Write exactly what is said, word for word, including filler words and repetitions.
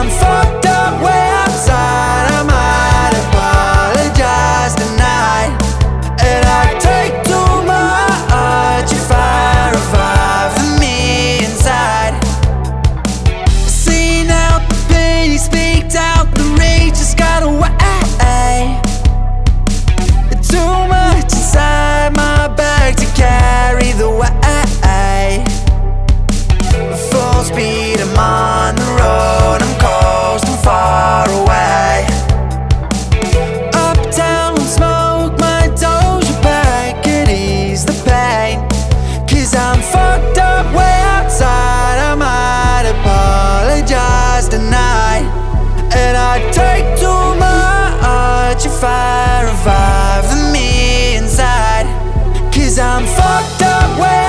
I'm fucked up way outside. I might apologize tonight, and I take too much if I revive the me inside. Seen out the pain, he speaked out the rage, just got away. Too much inside my bag to carry the weight. Full speed, I'm on the road, I'm coasting far away. Uptown, smoke my Doja back, it ease the pain. Cause I'm fucked up way outside. I might apologize tonight, and I take too much if I revive the me inside. Cause I'm fucked up way